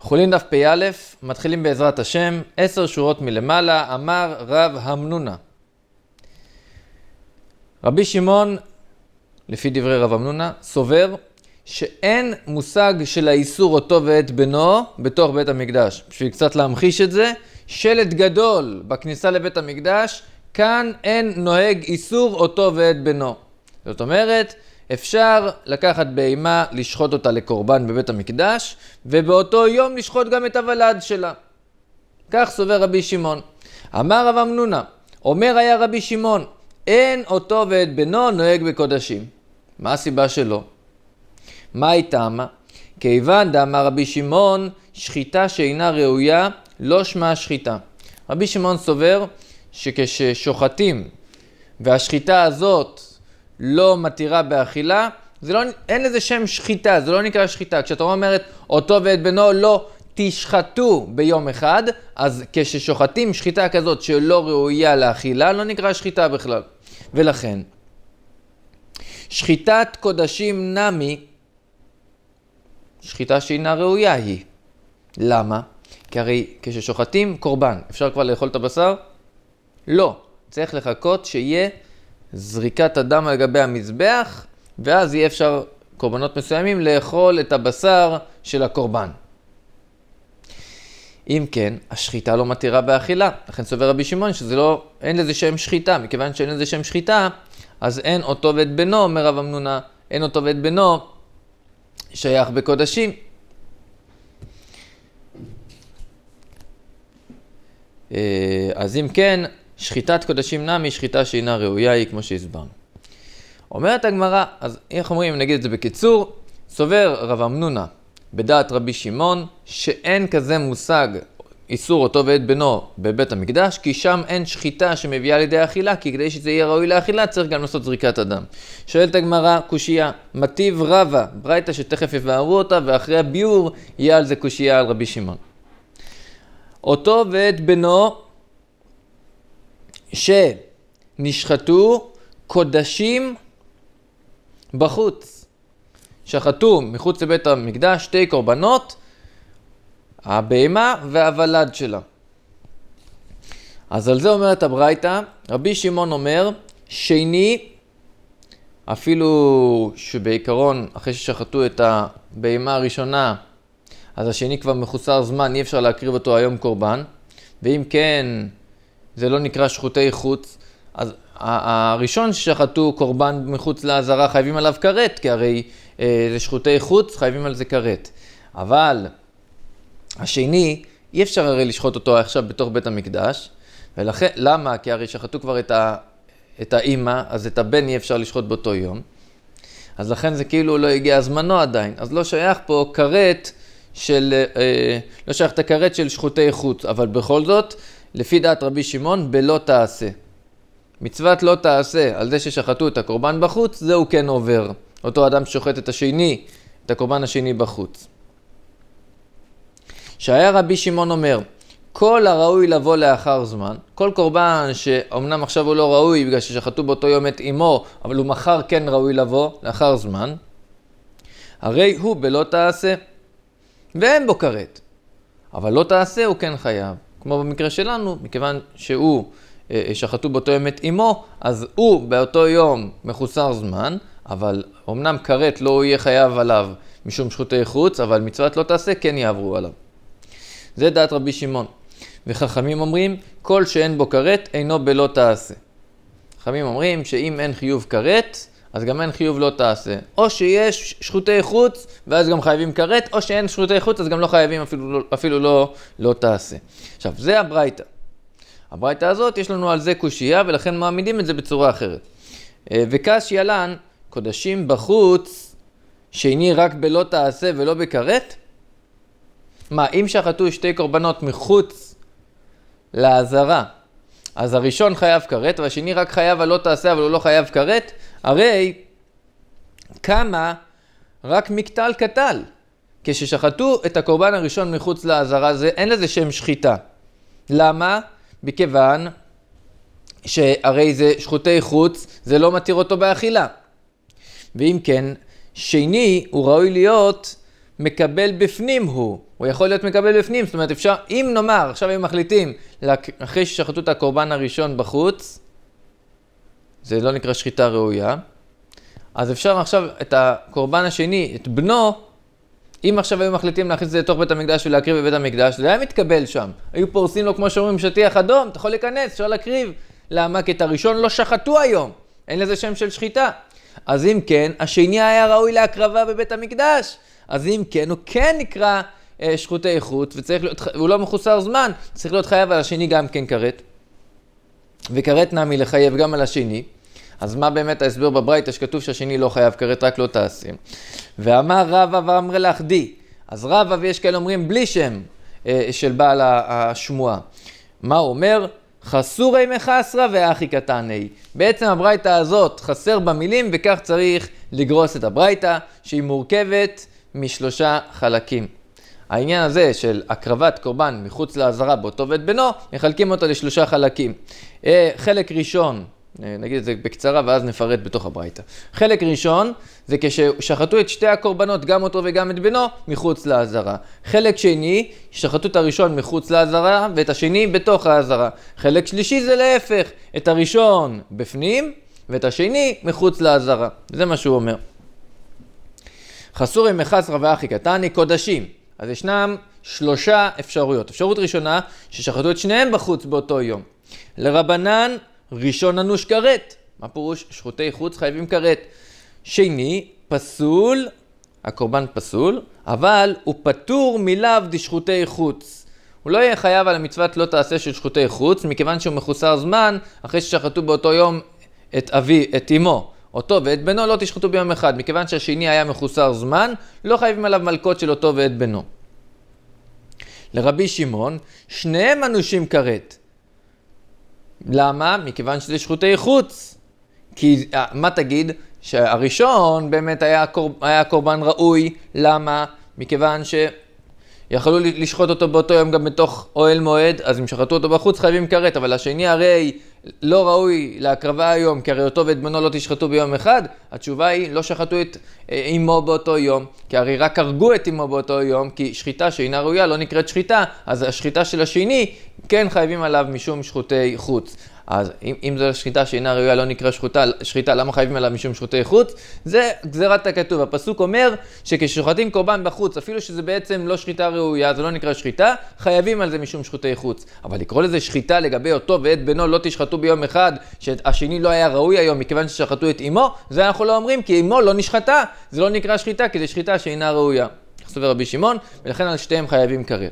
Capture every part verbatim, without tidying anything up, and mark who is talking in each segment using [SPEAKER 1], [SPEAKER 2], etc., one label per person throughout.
[SPEAKER 1] חולין דף פ"א, מתחילים בעזרת השם, עשר שורות מלמעלה, אמר רב המנונה. רבי שמעון, לפי דברי רב המנונה, סובר שאין מושג של האיסור אותו ואת בנו בתוך בית המקדש. בשביל קצת להמחיש את זה, שלט גדול בכניסה לבית המקדש, כאן אין נוהג איסור אותו ואת בנו. זאת אומרת, אפשר לקחת בהמה, לשחוט אותה לקורבן בבית המקדש, ובאותו יום לשחוט גם את הוולד שלה. כך סובר רבי שמעון. אמר רב המנונה, אומר היה רבי שמעון, אין אותו ואת בנו נוהג בקודשים. מה הסיבה שלו? מה היא טעמה? כיוון דאמר רבי שמעון, שחיטה שאינה ראויה, לא שמה שחיטה. רבי שמעון סובר שכששוחטים, והשחיטה הזאת לא מתירה באכילה, זה לא, אין לזה שם שחיטה, זה לא נקרא שחיטה. כשאתה אומרת אותו ואת בנו לא תשחטו ביום אחד, אז כששוחטים שחיטה כזאת שלא ראויה לאכילה, לא נקרא שחיטה בכלל. ולכן, שחיטת קודשים נמי, שחיטה שאינה ראויה היא. למה? כי הרי כששוחטים קורבן, אפשר כבר לאכול את הבשר? לא. צריך לחכות שיהיה זריקת הדם על גבי המזבח, ואז יהיה אפשר קורבנות מסוימים לאכול את הבשר של הקורבן. אם כן, השחיטה לא מתירה באכילה. לכן סובר רבי שמעון שזה לא, אין לזה שם שחיטה. מכיוון שאין לזה שם שחיטה, אז אין אותו ואת בנו, אומר רב המנונה, אין אותו ואת בנו שייך בקודשים. אז אם כן, שחיטת קודשים נמי, שחיטה שאינה ראויה היא, כמו שהסברנו. אומרת הגמרא, אז איך אומרים, נגיד את זה בקיצור, סובר רב המנונה בדעת רבי שמעון, שאין כזה מושג איסור אותו ואת בנו בבית המקדש, כי שם אין שחיטה שמביאה לידי אכילה, כי כדי שזה יהיה ראוי לאכילה צריך גם לעשות זריקת הדם. שואלת הגמרא, קושייה, מטיב רבה, ברייתא שתכף יבארו אותה, ואחרי הביאור יהיה על זה קושייה על רבי שמעון. אותו ואת בנו שנשחטו קודשים בחוץ. שחטו מחוץ לבית המקדש שתי קורבנות, הבהמה והוולד שלה. אז על זה אומרת הברייתא, רבי שמעון אומר, שני, אפילו שבעיקרון אחרי ששחטו את הבהמה הראשונה, אז השני כבר מחוסר זמן, אי אפשר להקריב אותו היום קורבן, ואם כן, זה לא נקרא שחוטי חוץ, אז הראשון ששחטו קורבן מחוץ לעזרה חייבים עליו כרת, כי הרי אה, זה שחוטי חוץ, חייבים על זה כרת. אבל השני, אי אפשר הרי לשחוט אותו עכשיו בתוך בית המקדש, ולכן, למה? כי הרי שחטו כבר את, ה, את האמא, אז את הבן אי אפשר לשחוט באותו יום. אז לכן זה כאילו לא הגיע הזמנו עדיין, אז לא שייך פה כרת של, אה, לא שייך את הכרת של שחוטי חוץ, אבל בכל זאת, לפי דעת רבי שמעון, בלא תעשה. מצוות לא תעשה על זה ששחטו את הקורבן בחוץ, זהו כן עובר. אותו אדם ששוחט את השני, את הקורבן השני בחוץ. שהיה רבי שמעון אומר, כל הראוי לבוא לאחר זמן, כל קורבן שאומנם עכשיו הוא לא ראוי בגלל ששחטו באותו יום את אמו, אבל הוא מחר כן ראוי לבוא לאחר זמן, הרי הוא בלא תעשה, ואין בו כרת. אבל לא תעשה הוא כן חייב. כמו במקרה שלנו, מכיוון שהוא שחטו באותו יום את אמו, אז הוא באותו יום מחוסר זמן, אבל אמנם כרת לא יהיה חייב עליו משום שחוטי חוץ, אבל מצוות לא תעשה כן יעברו עליו. זה דעת רבי שמעון. וחכמים אומרים, כל שאין בו כרת אינו בלא תעשה. חכמים אומרים שאם אין חיוב כרת, אז גם אין חיוב לא תעשה. או שיש שחוטי חוץ, ואז גם חייבים כרת, או שאין שחוטי חוץ, אז גם לא חייבים אפילו, אפילו לא, לא תעשה. עכשיו, זה הברייתא. הברייתא הזאת, יש לנו על זה קושייה, ולכן מעמידים את זה בצורה אחרת. וקשיא לן, קודשים בחוץ, שני רק בלא תעשה ולא בכרת? מה, אם שחטו שתי קורבנות מחוץ לעזרה, אז הראשון חייב כרת, והשני רק חייב על לא תעשה, אבל הוא לא חייב כרת, הרי כמה רק מקטל קטל. כששחטו את הקורבן הראשון מחוץ לעזרה, זה, אין לזה שם שחיטה. למה? בכיוון שהרי זה שחוטי חוץ, זה לא מתיר אותו באכילה. ואם כן, שני הוא ראוי להיות מקבל בפנים הוא. הוא יכול להיות מקבל בפנים. זאת אומרת, אפשר, אם נאמר, עכשיו הם מחליטים, אחרי ששחטו את הקורבן הראשון בחוץ, זה לא נקרא שחיטה ראויה, אז אפשר עכשיו את הקורבן השני, את בנו, אם עכשיו היו מחליטים להכניס את זה לתוך בית המקדש ולהקריב בבית המקדש, זה היה מתקבל שם. היו פורסים לו, כמו שאומרים, שטיח אדום, אתה יכול להיכנס, אפשר להקריב. למה? כי את הראשון לא שחטו היום. אין לזה שם של שחיטה. אז אם כן, השני היה ראוי להקרבה בבית המקדש. אז אם כן, הוא כן נקרא אה, שחוטי איכות, וצריך להיות, הוא לא מחוסר זמן, צריך להיות חייב על השני גם כן כרת. וכרת נמי לחייב גם על השני. אז מה באמת ההסבר בברייתא שכתוב שהשני לא חייב כרת, רק לא תעשים. ואמר רבא ואמרי לך די. אז רבא ויש כאלה אומרים בלי שם אה, של בעל השמועה. מה הוא אומר? חסורי מחסרה ואחי קטני. בעצם הברייתא הזאת חסר במילים, וכך צריך לגרוס את הברייתא, שהיא מורכבת משלושה חלקים. העניין הזה של הקרבת קורבן מחוץ לעזרה באותו ואת בנו, מחלקים אותו לשלושה חלקים. אה, חלק ראשון, נגיד את זה בקצרה ואז נפרט בתוך הברייתא. חלק ראשון זה כששחטו את שתי הקורבנות, גם אותו וגם את בנו, מחוץ לעזרה. חלק שני, שחטו את הראשון מחוץ לעזרה ואת השני בתוך העזרה. חלק שלישי זה להפך, את הראשון בפנים ואת השני מחוץ לעזרה. זה מה שהוא אומר. חסורי מחסרה ואחי קטני קודשים. אז ישנם שלושה אפשרויות. אפשרות ראשונה, ששחטו את שניהם בחוץ באותו יום. לרבנן, ראשון אנוש כרת. מה פירוש? שחוטי חוץ חייבים כרת. שני, פסול, הקורבן פסול, אבל הוא פטור מלאו דשחוטי חוץ. הוא לא יהיה חייב על המצוות לא תעשה של שחוטי חוץ, מכיוון שהוא מחוסר זמן, אחרי ששחטו באותו יום את אבי, את אמו. אותו ואת בנו לא תשחטו ביום אחד, מכיוון שהשני היה מחוסר זמן, לא חייבים עליו מלכות של אותו ואת בנו. לרבי שמעון, שניהם אנושים כרת. למה? מכיוון שזה שחוטי חוץ. כי מה תגיד? שהראשון באמת היה, קור... היה קורבן ראוי. למה? מכיוון שיכולו לשחוט אותו באותו יום גם בתוך אוהל מועד, אז אם שחטו אותו בחוץ חייבים כרת, אבל השני הרי לא ראוי להקרבה היום, כי הרי אותו ואת בנו לא תשחטו ביום אחד. התשובה היא, לא שחטו את אמו באותו יום, כי הרי רק הרגו את אמו באותו יום, כי שחיטה שאינה ראויה לא נקראת שחיטה, אז השחיטה של השני כן חייבים עליו משום שחוטי חוץ. אז אם, אם זו שחיטה שאינה ראויה לא נקרא שחיטה, שחיטה, למה חייבים עליו משום שחוטי חוץ? זה גזירת הכתוב. הפסוק אומר שכששוחטים קורבן בחוץ, אפילו שזה בעצם לא שחיטה ראויה, זה לא נקרא שחיטה, חייבים על זה משום שחוטי חוץ. אבל לקרוא לזה שחיטה לגבי אותו ואת בנו לא תשחטו ביום אחד, שהשני לא היה ראוי היום מכיוון ששחטו את אמו, זה אנחנו לא אומרים, כי אמו לא נשחטה, זה לא נקרא שחיטה, כי זה שחיטה שאינה ראויה. סובר רבי שמעון, ולכן על שתיהם חייבים כרת.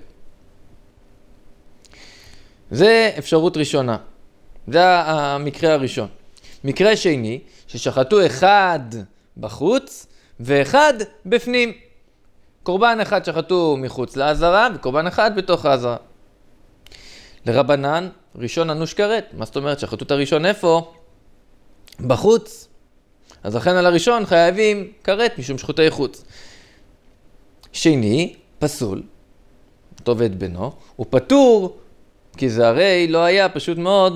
[SPEAKER 1] זה אפשרות ראשונה. זה המקרה הראשון. מקרה שני, ששחטו אחד בחוץ ואחד בפנים. קורבן אחד שחטו מחוץ לעזרה וקורבן אחד בתוך העזרה. לרבנן, ראשון אנוש כרת. מה זאת אומרת? שחטו את הראשון איפה? בחוץ. אז לכן על הראשון חייבים כרת משום שחוטי חוץ. שני, פסול. אותו ואת בנו. הוא פטור, כי זה הרי לא היה פשוט מאוד.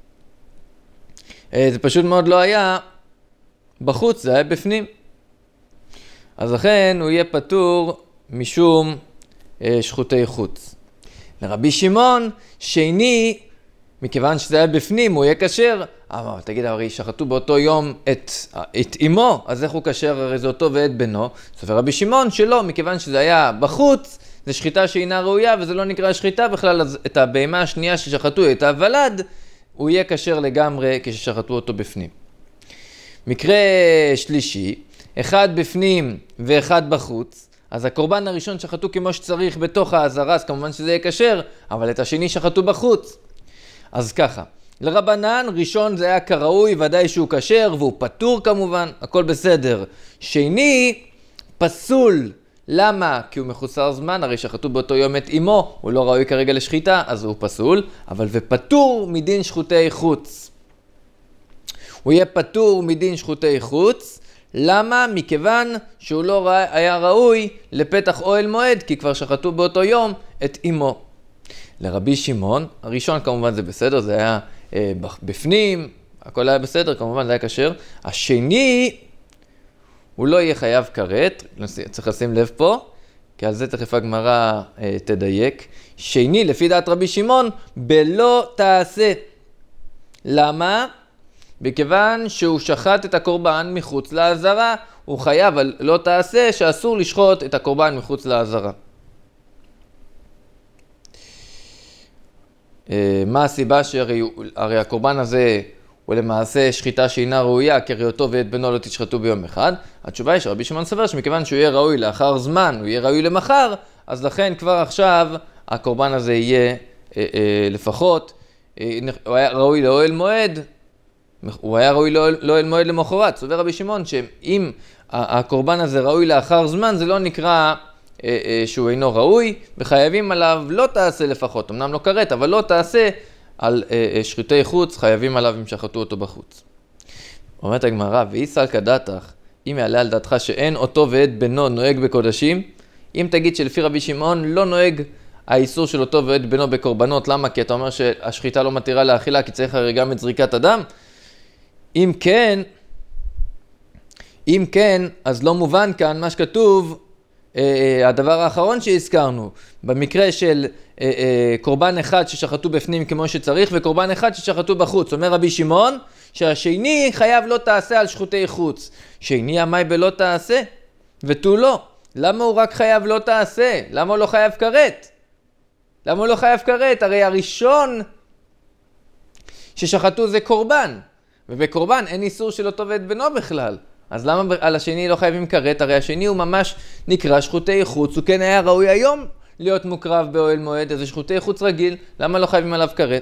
[SPEAKER 1] זה פשוט מאוד לא היה בחוץ, זה היה בפנים. אז לכן הוא יהיה פטור משום אה, שחוטי חוץ. לרבי שמעון, שני, מכיוון שזה היה בפנים, הוא יהיה כשר. אבל תגיד, הרי שחטו באותו יום את, את אמו, אז איך הוא כשר? הרי זה אותו ואת בנו. סופר רבי שמעון שלא, מכיוון שזה היה בחוץ, זה שחיטה שאינה ראויה, וזה לא נקרא שחיטה בכלל, אז את הבהמה השנייה ששחטו, את הוולד, הוא יהיה כשר לגמרי כששחטו אותו בפנים. מקרה שלישי, אחד בפנים ואחד בחוץ, אז הקורבן הראשון שחטו כמו שצריך בתוך העזרה, אז כמובן שזה יהיה כשר, אבל את השני שחטו בחוץ. אז ככה, לרבנן ראשון זה היה כראוי, ודאי שהוא כשר, והוא פטור כמובן, הכל בסדר. שני, פסול. למה? כי הוא מחוסר זמן, הרי שחטו באותו יום את אמו, הוא לא ראוי כרגע לשחיטה, אז הוא פסול, אבל ופטור מדין שחוטי חוץ. הוא יהיה פטור מדין שחוטי חוץ, למה? מכיוון שהוא לא היה ראוי לפתח אוהל מועד, כי כבר שחטו באותו יום את אמו. לרבי שמעון, הראשון כמובן זה בסדר, זה היה אה, בפנים, הכל היה בסדר, כמובן זה היה כשר. השני, הוא לא יהיה חייב כרת, צריך לשים לב פה, כי על זה תכף הגמרא אה, תדייק. שני, לפי דעת רבי שמעון, בלא תעשה. למה? בכיוון שהוא שחט את הקורבן מחוץ לעזרה, הוא חייב על לא תעשה שאסור לשחוט את הקורבן מחוץ לעזרה. מה הסיבה שהרי הרי הקורבן הזה הוא למעשה שחיטה שאינה ראויה, כי הרי אותו ואת בנו לא תשחטו ביום אחד? התשובה היא שרבי שמעון סבר שמכיוון שהוא יהיה ראוי לאחר זמן, הוא יהיה ראוי למחר, אז לכן כבר עכשיו הקורבן הזה יהיה אה, אה, לפחות, אה, הוא היה ראוי לאוהל מועד, הוא היה ראוי לאוהל מועד למחרת. סובר רבי שמעון שאם הקורבן הזה ראוי לאחר זמן, זה לא נקרא אה, אה, שהוא אינו ראוי, וחייבים עליו לא תעשה לפחות, אמנם לא קראת, אבל לא תעשה על אה, אה, שחיטי חוץ, חייבים עליו אם שחטו אותו בחוץ. אומרת הגמרא, ואי סלקא דעתך, אם יעלה על דעתך שאין אותו ואת בנו נוהג בקודשים, אם תגיד שלפי רבי שמעון לא נוהג האיסור של אותו ואת בנו בקורבנות, למה? כי אתה אומר שהשחיטה לא מתירה לאכילה, כי צריך הרי גם את זריקת הדם. אם כן, אם כן, אז לא מובן כאן מה שכתוב, אה, הדבר האחרון שהזכרנו, במקרה של אה, אה, קורבן אחד ששחטו בפנים כמו שצריך, וקורבן אחד ששחטו בחוץ. אומר רבי שמעון, שהשני חייב לא תעשה על שחוטי חוץ. שני המי בלא תעשה, ותו לא. למה הוא רק חייב לא תעשה? למה הוא לא חייב כרת? למה הוא לא חייב כרת? הרי הראשון ששחטו זה קורבן, ובקורבן אין איסור של אותו ואת בנו בכלל. אז למה על השני לא חייבים כרת? הרי השני הוא ממש נקרא שחוטי חוץ, הוא כן היה ראוי היום להיות מוקרב באוהל מועד, אז זה שחוטי חוץ רגיל, למה לא חייבים עליו כרת?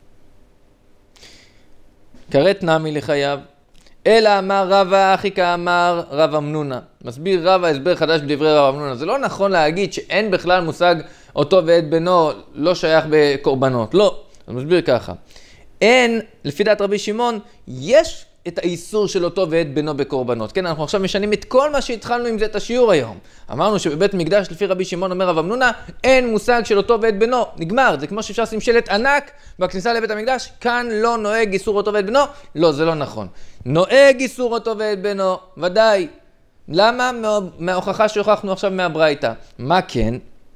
[SPEAKER 1] כרת נמי לחייב. אלא אמר רבא אחי כאמר רב אמנונה. מסביר רבא הסבר חדש בדברי רב אמנונה. זה לא נכון להגיד שאין בכלל מושג אותו ואת בנו לא שייך בקורבנות. לא. אז מסביר ככה. אין, לפי דעת רבי שמעון, יש את האיסור של אותו ואת בנו בקורבנות. כן, אנחנו עכשיו משנים את כל מה שהתחלנו עם זה את השיעור היום. אמרנו שבבית מקדש לפי רבי שמעון אומר רב אמנונה, אין מושג של אותו ואת בנו. נגמר. זה כמו שאפשר לשים שלט ענק בכניסה לבית המקדש. כאן לא נוהג איסור אותו ואת בנו. לא, זה לא נכון. נוהג איסור אותו ואת בנו, ודאי. למה? מההוכחה שהוכחנו עכשיו מהברייתא. מה כן?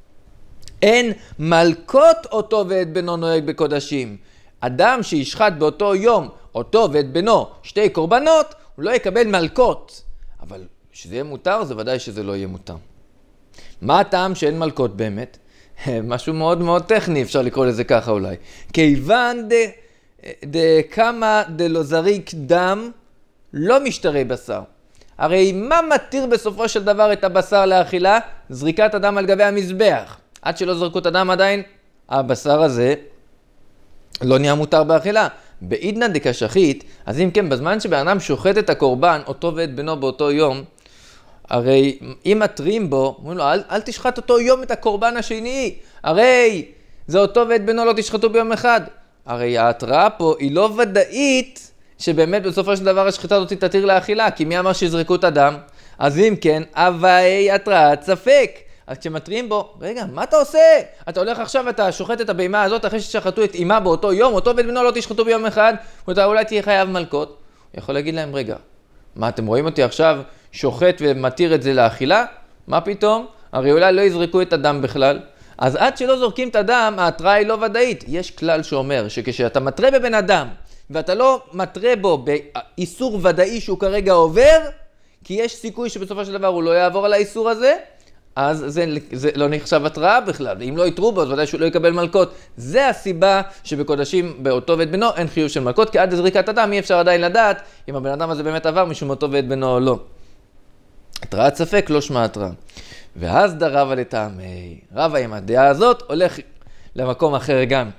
[SPEAKER 1] אין מלקות אותו ואת בנו נוהג בקודשים. אדם שישחט באותו יום אותו ואת בנו שתי קורבנות, הוא לא יקבל מלקות. אבל שזה יהיה מותר, זה ודאי שזה לא יהיה מותר. מה הטעם שאין מלקות באמת? משהו מאוד מאוד טכני, אפשר לקרוא לזה ככה אולי. כיוון דה, דה כמה דלא זריק דם, לא משתרי בשר. הרי מה מתיר בסופו של דבר את הבשר לאכילה? זריקת הדם על גבי המזבח. עד שלא זרקו את הדם עדיין, הבשר הזה לא נהיה מותר באכילה. בעידנא דקשחית, אז אם כן, בזמן שבאדם שוחט את הקורבן, אותו ואת בנו באותו יום, הרי אם מתרים בו, אומרים לו, אל, אל תשחט אותו יום את הקורבן השני, הרי זה אותו ואת בנו לא תשחטו ביום אחד. הרי ההתראה פה היא לא ודאית שבאמת בסופו של דבר השחיטה הזאת תתיר לאכילה, כי מי אמר שיזרקו את הדם? אז אם כן, הווי התראת ספק. אז כשמתריעים בו, רגע, מה אתה עושה? אתה הולך עכשיו ואתה שוחט את הבהמה הזאת אחרי ששחטו את אמה באותו יום, אותו ואת בנו לא תשחטו ביום אחד, ואתה אולי תהיה חייב מלקות. הוא יכול להגיד להם, רגע, מה אתם רואים אותי עכשיו שוחט ומתיר את זה לאכילה? מה פתאום? הרי אולי לא יזרקו את הדם בכלל. אז עד שלא זורקים את הדם, ההתראה היא לא ודאית. יש כלל שאומר שכשאתה מתרה בבן אדם, ואתה לא מתרה בו באיסור ודאי שהוא כרגע עובר, כי יש סיכוי שבסופו של דבר הוא לא יעבור על האיסור הזה, אז זה, זה לא נחשב התראה בכלל. ואם לא יתרו בו, אז ודאי שהוא לא יקבל מלקות. זה הסיבה שבקודשים באותו ואת בנו אין חיוב של מלקות, כי עד זריקת הדם אי אפשר עדיין לדעת אם הבן אדם הזה באמת עבר משום אותו ואת בנו או לא. התראת ספק לא שמה התראה. ואז דרבה לטעמי. רבא עם הדעה הזאת הולך למקום אחר גם.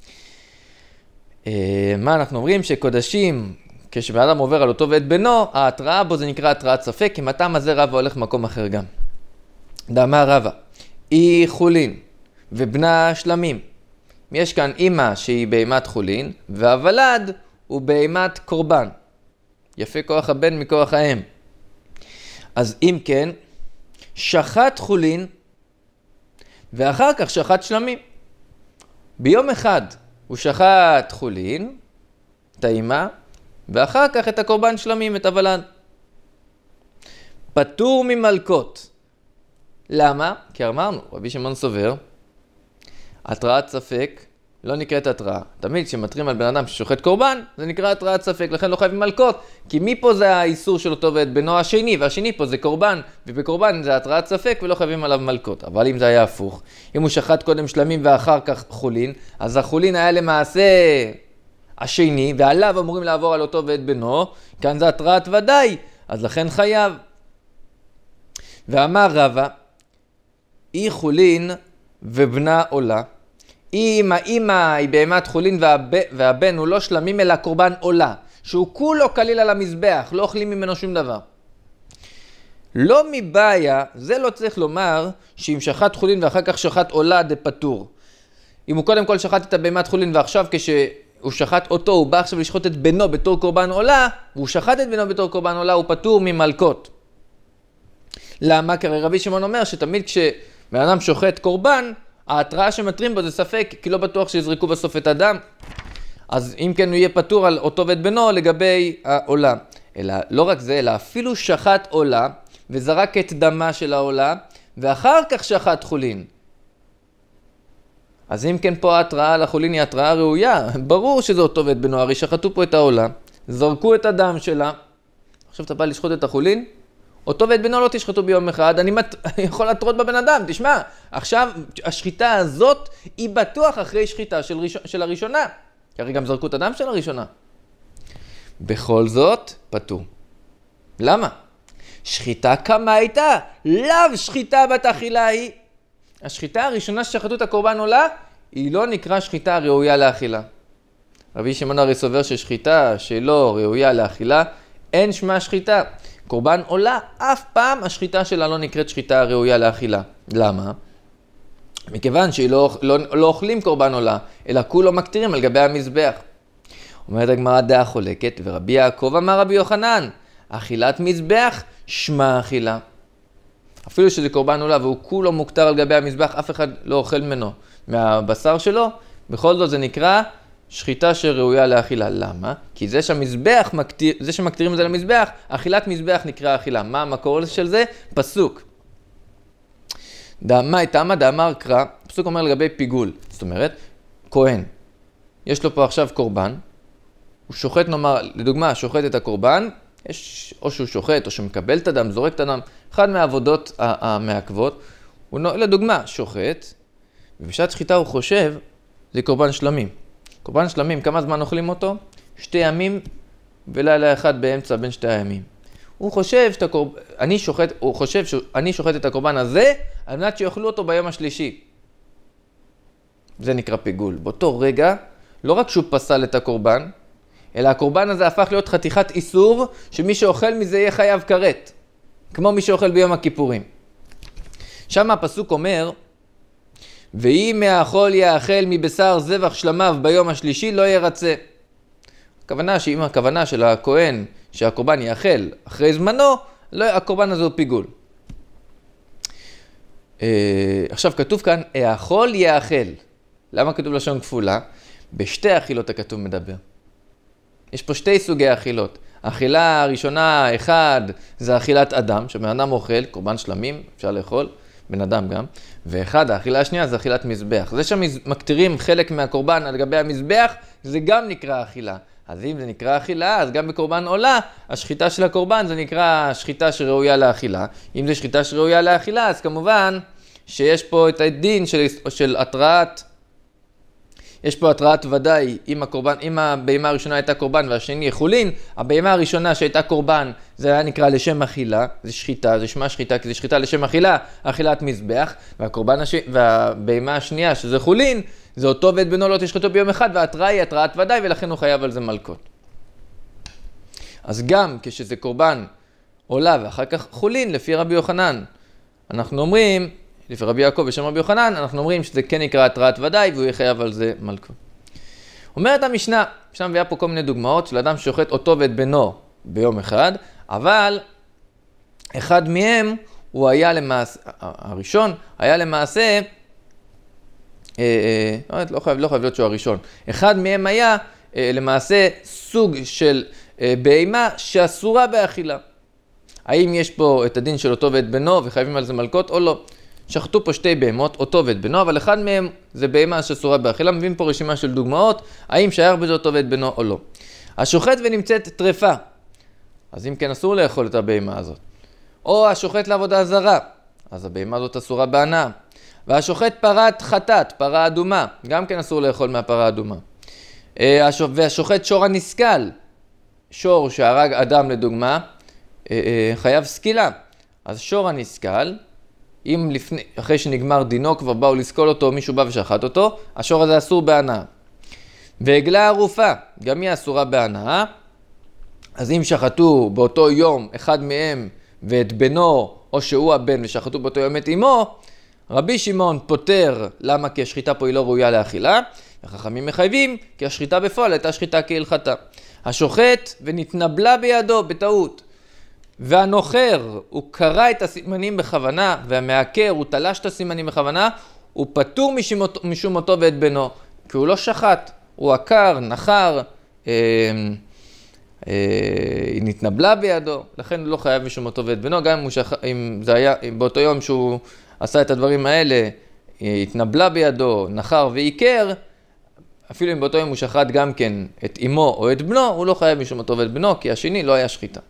[SPEAKER 1] מה אנחנו אומרים? שקודשים, כשבן אדם עובר על אותו ואת בנו, ההתראה בו זה נקרא התראת ספק, עם הטעם הזה רבא הולך למקום אחר גם. דאמר רבא, אי חולין ובנה שלמים. יש כאן אמא שהיא בהמת חולין, והוולד הוא בהמת קורבן. יפה כוח הבן מכוח האם. אז אם כן, שחט חולין, ואחר כך שחט שלמים. ביום אחד הוא שחט חולין, את האמא, ואחר כך את הקורבן שלמים, את הוולד. פטור ממלקות. למה? כי אמרנו, רבי שמעון סובר, התראת ספק לא נקראת התראה. תמיד כשמתרים על בן אדם ששוחט קורבן, זה נקרא התראת ספק, לכן לא חייבים מלקות. כי מפה זה האיסור של אותו ואת בנו השני, והשני פה זה קורבן, ובקורבן זה התראת ספק ולא חייבים עליו מלקות. אבל אם זה היה הפוך, אם הוא שחט קודם שלמים ואחר כך חולין, אז החולין היה למעשה השני, ועליו אמורים לעבור על אותו ואת בנו, כאן זה התראת ודאי, אז לכן חייב. ואמר רבא, אי חולין ובנה עולה, אם האמא היא בהמת חולין והב... והבן הוא לא שלמים אלא קורבן עולה, שהוא כולו כליל על המזבח, לא אוכלים ממנו שום דבר. לא מבעיה, זה לא צריך לומר שאם שחט חולין ואחר כך שחט עולה דה פטור. אם הוא קודם כל שחט את הבהמת חולין ועכשיו כשהוא שחט אותו, הוא בא עכשיו לשחוט את בנו בתור קורבן עולה, והוא שחט את בנו בתור קורבן עולה, הוא פטור ממלקות. למה? כי רבי שמעון אומר שתמיד כשבן אדם שוחט קורבן, ההתראה שמטרים בו זה ספק, כי לא בטוח שיזרקו בסוף את הדם. אז אם כן הוא יהיה פטור על אותו ואת בנו לגבי העולה. אלא לא רק זה, אלא אפילו שחט עולה וזרק את דמה של העולה, ואחר כך שחט חולין. אז אם כן פה ההתראה על החולין היא התראה ראויה, ברור שזה אותו ואת בנו, הרי שחטו פה את העולה, זרקו את הדם שלה, עכשיו אתה בא לשחוט את החולין, אותו ואת בנו לא תשחטו ביום אחד, אני מת... יכול לטרות בבן אדם, תשמע, עכשיו השחיטה הזאת היא בטוח אחרי שחיטה של, ראש... של הראשונה, כי הרי גם זרקו את הדם של הראשונה. בכל זאת, פטור. למה? שחיטה כמה הייתה? לאו שחיטה בת אכילה היא. השחיטה הראשונה ששחטו את הקורבן עולה, היא לא נקרא שחיטה ראויה לאכילה. רבי שמעון הרי סובר ששחיטה שלא ראויה לאכילה, אין שמה שחיטה. קורבן עולה, אף פעם השחיטה שלה לא נקראת שחיטה ראויה לאכילה. למה? מכיוון שהיא לא, לא, לא אוכלים קורבן עולה, אלא כולו מקטירים על גבי המזבח. אומרת הגמרא דעה חולקת, ורבי יעקב אמר רבי יוחנן, אכילת מזבח שמה אכילה. אפילו שזה קורבן עולה והוא כולו מוקטר על גבי המזבח, אף אחד לא אוכל ממנו מהבשר שלו, בכל זאת זה נקרא שחיטה שראויה לאכילה. למה? כי זה שהמזבח מקטיר, זה שמקטירים את זה למזבח, אכילת מזבח נקרא אכילה. מה המקור של זה? פסוק. דאמי תמה דאמר קרא, פסוק אומר לגבי פיגול. זאת אומרת, כהן, יש לו פה עכשיו קורבן, הוא שוחט, נאמר, לדוגמה, שוחט את הקורבן, יש, או שהוא שוחט, או שהוא מקבל את הדם, זורק את הדם, אחד מהעבודות המעכבות, הוא לדוגמה שוחט, ובשעת שחיטה הוא חושב, זה קורבן שלמים. קורבן שלמים, כמה זמן אוכלים אותו? שתי ימים ולילה אחד באמצע בין שתי הימים. הוא חושב שאתה קורב... אני שוחט, הוא חושב שאני שוחט את הקורבן הזה, על מנת שיאכלו אותו ביום השלישי. זה נקרא פיגול. באותו רגע, לא רק שהוא פסל את הקורבן, אלא הקורבן הזה הפך להיות חתיכת איסור, שמי שאוכל מזה יהיה חייב כרת. כמו מי שאוכל ביום הכיפורים. שם הפסוק אומר, ואם מהאכול יאכל מבשר זבח שלמיו ביום השלישי לא ירצה. הכוונה שאם הכוונה של הכהן שהקורבן יאכל אחרי זמנו, לא, הקורבן הזה הוא פיגול. אה, עכשיו כתוב כאן, האכול יאכל. למה כתוב לשון כפולה? בשתי אכילות הכתוב מדבר. יש פה שתי סוגי אכילות. האכילה הראשונה, אחד, זה אכילת אדם, שבן אדם אוכל, קורבן שלמים, אפשר לאכול, בן אדם גם. ואחד, האכילה השנייה זה אכילת מזבח. זה שמקטירים חלק מהקורבן על גבי המזבח, זה גם נקרא אכילה. אז אם זה נקרא אכילה, אז גם בקורבן עולה, השחיטה של הקורבן זה נקרא שחיטה שראויה לאכילה. אם זה שחיטה שראויה לאכילה, אז כמובן שיש פה את הדין של, של התראת, יש פה התראת ודאי, אם הקורבן, אם הבהמה הראשונה הייתה קורבן והשני חולין, הבהמה הראשונה שהייתה קורבן, זה היה נקרא לשם אכילה, זה שחיטה, זה שמה שחיטה, כי זה שחיטה לשם אכילה, אכילת מזבח, והקורבן הש... והבהמה השנייה שזה חולין, זה אותו ואת בנו לא תשחטו ביום אחד, וההתראה היא התראת ודאי, ולכן הוא חייב על זה מלקות. אז גם כשזה קורבן עולה ואחר כך חולין, לפי רבי יוחנן, אנחנו אומרים, לפי רבי יעקב ושם רבי יוחנן, אנחנו אומרים שזה כן נקרא התראת ודאי, והוא יהיה חייב על זה מלכות. אומרת המשנה, שם והיה פה כל מיני דוגמאות של אדם ששוחט אותו ואת בנו ביום אחד, אבל אחד מהם הוא היה למעשה, הראשון היה למעשה, אה, אה, לא חייב, לא חייב להיות שהוא הראשון, אחד מהם היה אה, למעשה סוג של אה, בהמה שאסורה באכילה. האם יש פה את הדין של אותו ואת בנו וחייבים על זה מלכות או לא? שחטו פה שתי בהמות, אותו ואת בנו, אבל אחד מהם זה בהמה שאסורה באכילה. מביאים פה רשימה של דוגמאות, האם שייך בזה אותו ואת בנו או לא. השוחט ונמצאת טרפה, אז אם כן אסור לאכול את הבהמה הזאת. או השוחט לעבודה זרה, אז הבהמה הזאת אסורה בהנאה. והשוחט פרת חטאת, פרה אדומה, גם כן אסור לאכול מהפרה אדומה. והשוחט שור הנסקל, שור שהרג אדם לדוגמה, חייב סקילה. אז שור הנסקל, אם לפני, אחרי שנגמר דינו כבר באו לסקול אותו, מישהו בא ושחט אותו, השור הזה אסור בהנאה. ועגלה ערופה, גם היא אסורה בהנאה. אז אם שחטו באותו יום אחד מהם ואת בנו, או שהוא הבן ושחטו באותו יום את אמו, רבי שמעון פותר, למה? כי השחיטה פה היא לא ראויה לאכילה, וחכמים מחייבים, כי השחיטה בפועל הייתה שחיטה כהלכתה. השוחט ונתנבלה בידו בטעות, והנוחר הוא קרא את הסימנים בכוונה, והמעקר הוא תלש את הסימנים בכוונה, הוא פטור משום מותו ואת בנו, כי הוא לא שחט, הוא עקר, נחר, אה, אה, היא נתנבלה בידו, לכן הוא לא חייב משום מותו ואת בנו, גם אם, שח... אם זה היה באותו יום שהוא עשה את הדברים האלה, התנבלה בידו, נחר ועיקר, אפילו אם באותו יום הוא שחט גם כן את אמו או את בנו, הוא לא חייב משום מותו ואת בנו, כי השני לא היה שחיטה.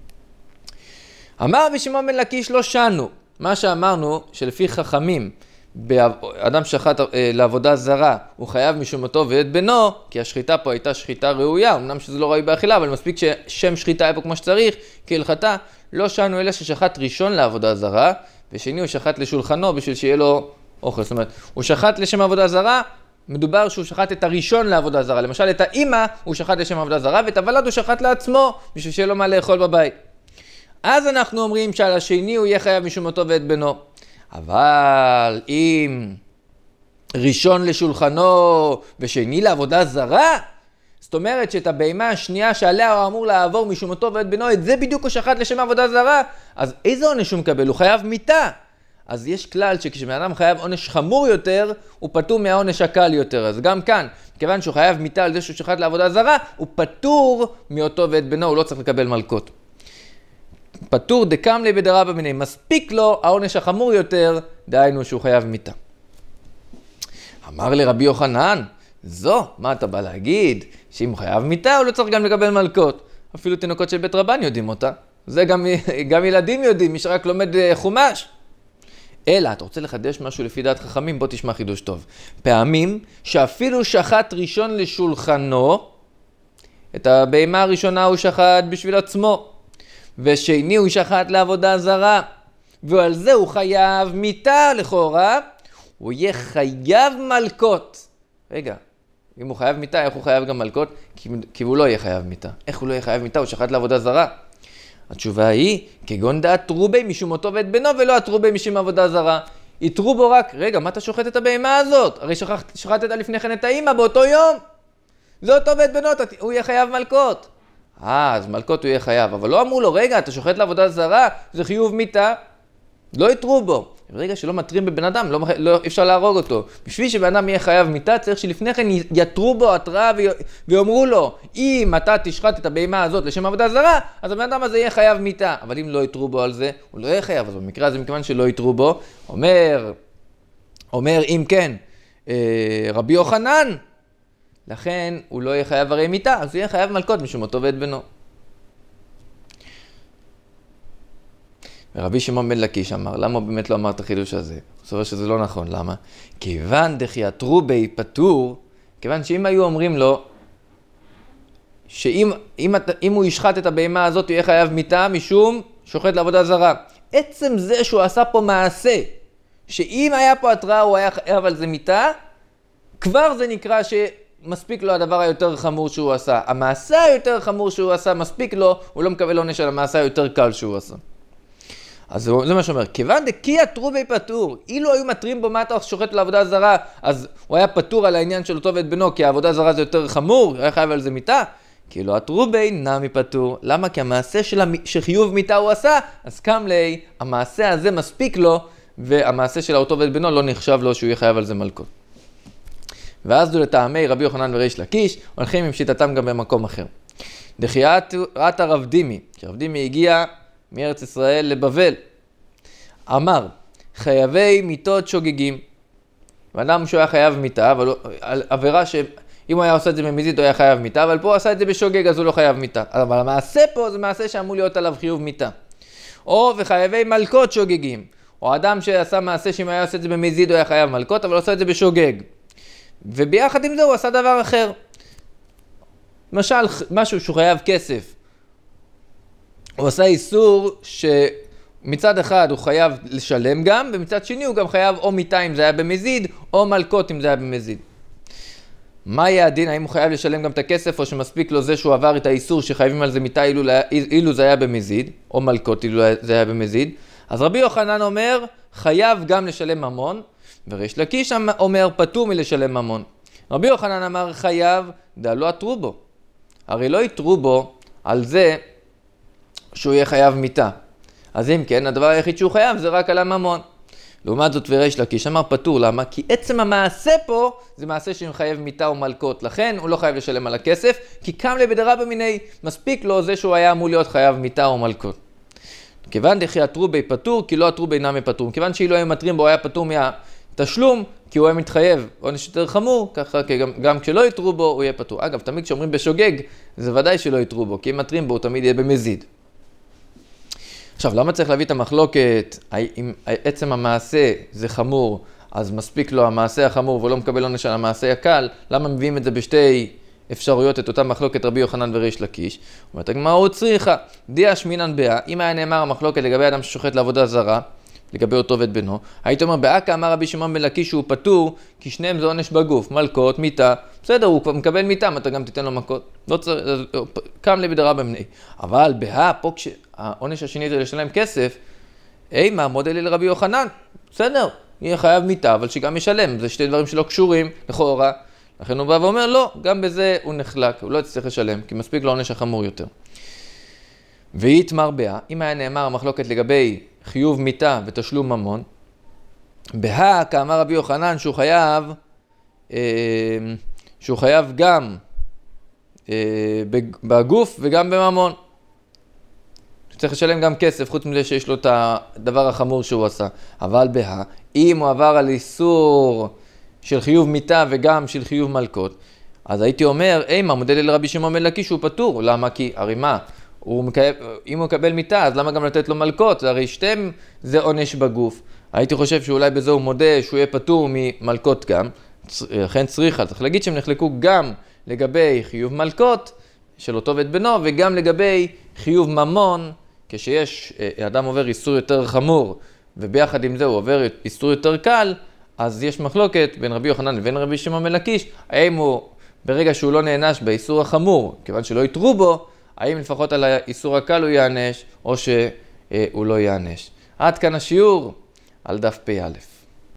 [SPEAKER 1] אמר רבי שמעון בן לקיש לא שנו, מה שאמרנו שלפי חכמים, אדם שחט לעבודה זרה, הוא חייב משום מותו ואת בנו, כי השחיטה פה הייתה שחיטה ראויה, אמנם שזה לא ראוי באכילה, אבל מספיק ששם שחיטה היה פה כמו שצריך, כהלכתה, לא שנו אלא ששחט ראשון לעבודה זרה, ושני הוא שחט לשולחנו בשביל שיהיה לו אוכל. זאת אומרת, הוא שחט לשם עבודה זרה, מדובר שהוא שחט את הראשון לעבודה זרה. למשל, את האמא הוא שחט לשם עבודה זרה, ואת הוולד הוא שחט לעצמו, בשביל שיהיה לו מה לאכול בבית. אז אנחנו אומרים שעל השני הוא יהיה חייב משום מותו ואת בנו. אבל אם ראשון לשולחנו ושני לעבודה זרה, זאת אומרת שאת הבהמה השנייה שעליה הוא אמור לעבור משום מותו ואת בנו, את זה בדיוק הוא שחט לשם עבודה זרה, אז איזה עונש הוא מקבל? הוא חייב מיתה. אז יש כלל שכשבן אדם חייב עונש חמור יותר, הוא פטור מהעונש הקל יותר. אז גם כאן, כיוון שהוא חייב מיתה על זה שהוא שחט לעבודה זרה, הוא פטור מאותו ואת בנו, הוא לא צריך לקבל מלכות. פטור דקמלי בדרבא מיניה, מספיק לו העונש החמור יותר, דהיינו שהוא חייב מיתה. אמר לרבי יוחנן, זו, מה אתה בא להגיד? שאם הוא חייב מיתה, הוא לא צריך גם לקבל מלכות. אפילו תינוקות של בית רבן יודעים אותה. זה גם, גם ילדים יודעים, מי שרק לומד חומש. אלא, אתה רוצה לחדש משהו לפי דעת חכמים? בוא תשמע חידוש טוב. פעמים שאפילו שחט ראשון לשולחנו, את הבהמה הראשונה הוא שחט בשביל עצמו, ושני הוא שחט לעבודה זרה, ועל זה הוא חייב מיתה לכאורה, הוא יהיה חייב מלכות. רגע, אם הוא חייב מיתה, איך הוא חייב גם מלכות? כי, כי הוא לא יהיה חייב מיתה. איך הוא לא יהיה חייב מיתה? הוא שחט לעבודה זרה. התשובה היא, כגון דעת רובי משום מותו ואת בנו, ולא התרובי משום עבודה זרה. יתרו בו רק, רגע, מה אתה שוחט את הבהמה הזאת? הרי שחט, שחטת לפני כן את האמא באותו יום. זה אותו ואת בנו, הוא יהיה חייב מלכות. אה, אז מלכות הוא יהיה חייב, אבל לא אמרו לו, רגע, אתה שוחט לעבודה זרה, זה חיוב מיתה, לא יתרו בו. ברגע שלא מטרים בבן אדם, לא, לא אפשר להרוג אותו. בשביל שבן אדם יהיה חייב מיתה, צריך שלפני כן יתרו בו התראה ויאמרו לו, אם אתה תשחט את הבהמה הזאת לשם עבודה זרה, אז הבן אדם הזה יהיה חייב מיתה. אבל אם לא יתרו בו על זה, הוא לא יהיה חייב. אז במקרה הזה, מכיוון שלא יתרו בו, אומר, אומר אם כן, רבי יוחנן, לכן הוא לא יהיה חייב הרי מיתה, אז הוא יהיה חייב מלכות משום מותו ואת בנו. ורבי שמעון בן לקיש אמר, למה הוא באמת לא אמר את החידוש הזה? הוא סובר שזה לא נכון, למה? כיוון דחייתרו בי פטור, כיוון שאם היו אומרים לו, שאם אם, אם הוא ישחט את הבהמה הזאת, הוא יהיה חייב מיתה משום שוחט לעבודה זרה. עצם זה שהוא עשה פה מעשה, שאם היה פה התראה הוא היה חייב על זה מיתה, כבר זה נקרא ש... מספיק לו הדבר היותר חמור שהוא עשה. המעשה היותר חמור שהוא עשה, מספיק לו, הוא לא מקבל עונש על המעשה היותר קל שהוא עשה. אז זה מה שאומר, כיוון דקי יתרו בי פטור, אילו היו מטרים בו מה אתה שוחט לעבודה זרה, אז הוא היה פטור על העניין של אותו ואת בנו, כי העבודה זרה זה יותר חמור, הוא היה חייב על זה מיתה, כי לא יתרו בי נמי פטור. למה? כי המעשה של המ... שחיוב מיתה הוא עשה, אז קם לי, המעשה הזה מספיק לו, והמעשה של אותו ואת בנו לא נחשב לו שהוא יהיה חייב על זה מלכות. ואז דו לטעמי רבי יוחנן וריש לקיש, הולכים עם שיטתם גם במקום אחר. דחיית הרב דימי, כשרב דימי הגיע מארץ ישראל לבבל, אמר, חייבי מיתות שוגגים. ואדם שהוא היה חייב מיתה, אבל על עבירה שאם הוא היה עושה את זה במזיד הוא היה חייב מיתה, אבל פה הוא עשה את זה בשוגג אז הוא לא חייב מיתה. אבל המעשה פה זה מעשה שאמור להיות עליו חיוב מיתה. או וחייבי מלכות שוגגים. או אדם שעשה מעשה שאם היה עושה את זה במזיד הוא היה חייב מלכות, אבל הוא עושה את זה בשוגג. וביחד עם זה הוא עשה דבר אחר. למשל, משהו שהוא חייב כסף. הוא עשה איסור שמצד אחד הוא חייב לשלם גם, ומצד שני הוא גם חייב או מיתה אם זה היה במזיד, או מלכות אם זה היה במזיד. מה יהיה הדין? האם הוא חייב לשלם גם את הכסף, או שמספיק לו זה שהוא עבר את האיסור שחייבים על זה מיתה אילו, אילו זה היה במזיד, או מלכות אילו זה היה במזיד? אז רבי יוחנן אומר, חייב גם לשלם ממון, וריש לקיש אומר, פטור מלשלם ממון. רבי יוחנן אמר, חייב, דה לא עתרו בו. הרי לא יתרו בו על זה שהוא יהיה חייב מיתה. אז אם כן, הדבר היחיד שהוא חייב זה רק על הממון. לעומת זאת וריש לקיש אמר פטור, למה? כי עצם המעשה פה זה מעשה שמחייב מיתה או מלכות. לכן הוא לא חייב לשלם על הכסף, כי קם לבדרה במיני, מספיק לו זה שהוא היה אמור להיות חייב מיתה או מלכות. כיוון דכי עתרו בי פטור, כי לא עתרו בינם מפטור. כיוון שאילו היו מטרים בו, הוא היה פטור מהתשלום, כי הוא היה מתחייב. עונש יותר חמור, ככה גם, גם כשלא יתרו בו, הוא יהיה פטור. אגב, תמיד כשאומרים בשוגג, זה ודאי שלא יתרו בו, כי אם מטרים בו, הוא תמיד יהיה במזיד. עכשיו, למה צריך להביא את המחלוקת? אם עצם המעשה זה חמור, אז מספיק לו המעשה החמור, והוא לא מקבל עונש על המעשה הקל, למה מביאים את זה בשתי אפשרויות, את אותה מחלוקת רבי יוחנן וריש לקיש? אומרת הגמרא, הוא צריכה, דיה שמינן באה, אם היה נאמר המחלוקת לגבי אדם ששוחט לעבודה זרה, לגבי אותו ואת בנו, היית אומר, באקה אמר רבי שמעון בן לקיש שהוא פטור, כי שניהם זה עונש בגוף, מלכות, מיתה, בסדר, הוא מקבל מיתה, אתה גם תיתן לו מכות, לא צריך, קם לבדרה במני. אבל בה, פה כשהעונש השני זה לשלם כסף, אימה, מודל לרבי יוחנן, בסדר, יהיה חייב מיתה, אבל שגם ישלם, זה שתי דברים שלא קשורים, לכאורה. לכן הוא בא ואומר, לא, גם בזה הוא נחלק, הוא לא יצטרך לשלם, כי מספיק לו עונש החמור יותר. ויתמר בה, אם היה נאמר המחלוקת לגבי חיוב מיתה ותשלום ממון, בה, כאמר רבי יוחנן, שהוא חייב, אה, שהוא חייב גם אה, בגוף וגם בממון. צריך לשלם גם כסף, חוץ מזה שיש לו את הדבר החמור שהוא עשה. אבל בה, אם הוא עבר על איסור של חיוב מיתה וגם של חיוב מלכות, אז הייתי אומר, אימה, מודל אל רבי שמעון בן לקיש שהוא פטור. למה? כי הרי מה? הוא מקבל, אם הוא מקבל מיתה, אז למה גם לתת לו מלכות? הרי שתיהם זה עונש בגוף. הייתי חושב שאולי בזה הוא מודה שהוא יהיה פטור ממלכות גם. לכן צריכה, צריך להגיד שהם נחלקו גם לגבי חיוב מלכות של אותו ואת בנו, וגם לגבי חיוב ממון, כשיש, אדם עובר איסור יותר חמור, וביחד עם זה הוא עובר איסור יותר קל, אז יש מחלוקת בין רבי יוחנן לבין רבי שמעון בן לקיש, האם הוא, ברגע שהוא לא נענש באיסור החמור, כיוון שלא יתרו בו, האם לפחות על האיסור הקל הוא יענש, או שהוא לא יענש. עד כאן השיעור על דף פי א'.